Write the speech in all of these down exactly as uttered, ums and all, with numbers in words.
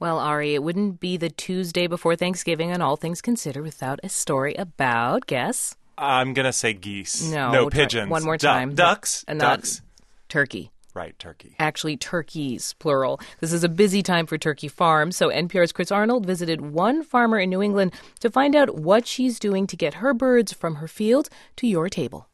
Well, Ari, it wouldn't be the Tuesday before Thanksgiving on All Things Considered without a story about, guess? I'm going to say geese. No. No, pigeons. One more Du- time. ducks. And not Ducks. turkey. Right, turkey. Actually, turkeys, plural. This is a busy time for turkey farms, so N P R's Chris Arnold visited one farmer in New England to find out what she's doing to get her birds from her field to your table.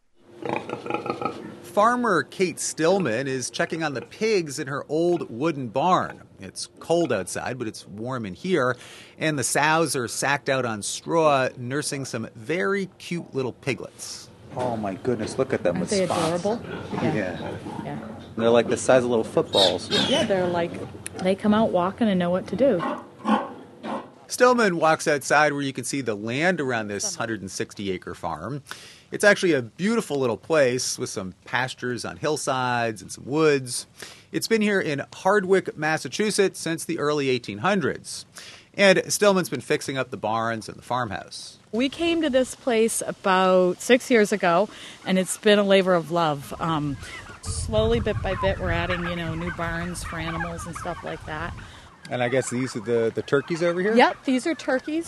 Farmer Kate Stillman is checking on the pigs in her old wooden barn. It's cold outside, but it's warm in here, and the sows are sacked out on straw, nursing some very cute little piglets. Oh my goodness, look at them. Aren't with they spots. adorable? Yeah. Yeah. yeah. They're like the size of little footballs. Yeah, they're like, they come out walking and know what to do. Stillman walks outside where you can see the land around this one hundred sixty acre farm. It's actually a beautiful little place with some pastures on hillsides and some woods. It's been here in Hardwick, Massachusetts since the early eighteen hundreds. And Stillman's been fixing up the barns and the farmhouse. We came to this place about six years ago, and it's been a labor of love. Um, slowly, bit by bit, we're adding, you know, new barns for animals and stuff like that. And I guess these are the, the turkeys over here? Yep, these are turkeys.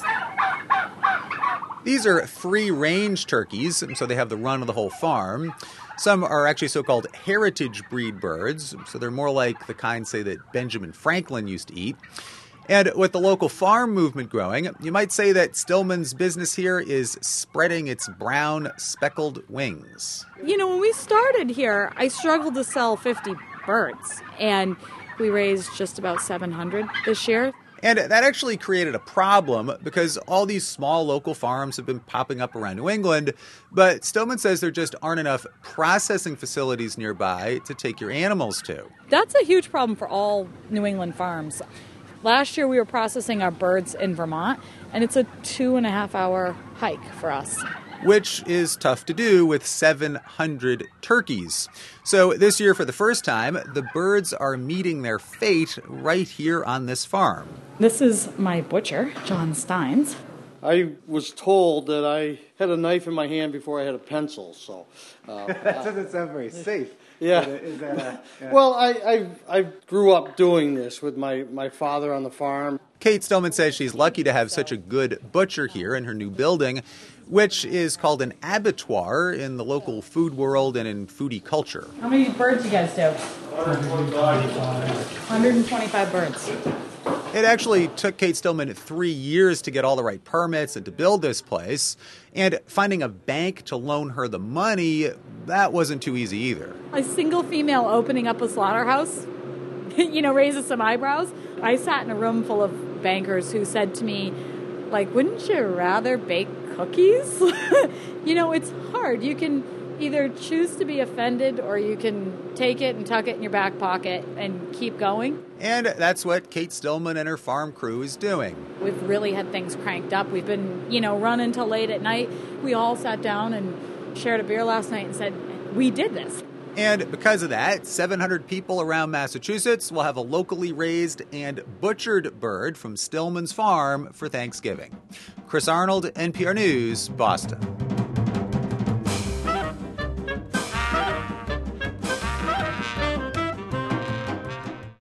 These are free-range turkeys, so they have the run of the whole farm. Some are actually so-called heritage breed birds, so they're more like the kind, say, that Benjamin Franklin used to eat. And with the local farm movement growing, you might say that Stillman's business here is spreading its brown, speckled wings. You know, when we started here, I struggled to sell fifty birds, and we raised just about seven hundred this year. And that actually created a problem because all these small local farms have been popping up around New England, but Stillman says there just aren't enough processing facilities nearby to take your animals to. That's a huge problem for all New England farms. Last year we were processing our birds in Vermont, and it's a two and a half hour hike for us. Which is tough to do with seven hundred turkeys. So this year, for the first time, the birds are meeting their fate right here on this farm. This is my butcher, John Steins. I was told that I had a knife in my hand before I had a pencil, so... Uh, that doesn't sound very safe. Yeah. Is that a, yeah. Well, I, I I grew up doing this with my, my father on the farm. Kate Stillman says she's lucky to have such a good butcher here in her new building, which is called an abattoir in the local food world and in foodie culture. How many birds you guys do? one hundred twenty-five birds. It actually took Kate Stillman three years to get all the right permits and to build this place. And finding a bank to loan her the money, that wasn't too easy either. A single female opening up a slaughterhouse, you know, raises some eyebrows. I sat in a room full of bankers who said to me, like, wouldn't you rather bake cookies? You know, it's hard. You can either choose to be offended or you can take it and tuck it in your back pocket and keep going. And that's what Kate Stillman and her farm crew is doing. We've really had things cranked up. We've been, you know, running till late at night. We all sat down and shared a beer last night and said, we did this. And because of that, seven hundred people around Massachusetts will have a locally raised and butchered bird from Stillman's farm for Thanksgiving. Chris Arnold, N P R News, Boston.